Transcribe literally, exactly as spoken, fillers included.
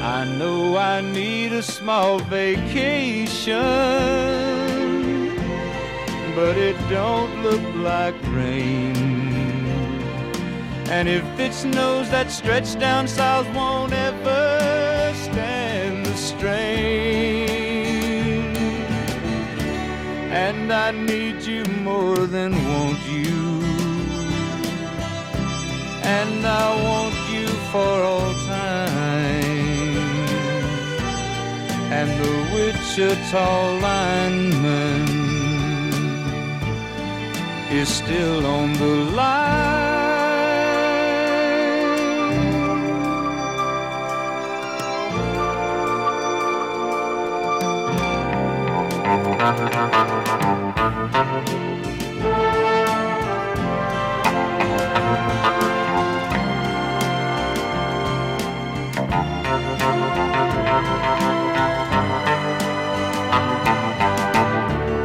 I know I need a small vacation, but it don't look like rain. And if it snows, that stretch down south won't ever stand the strain. And I need you more than want you, and I want you for all time. And the Wichita lineman is still on the line. Thank you.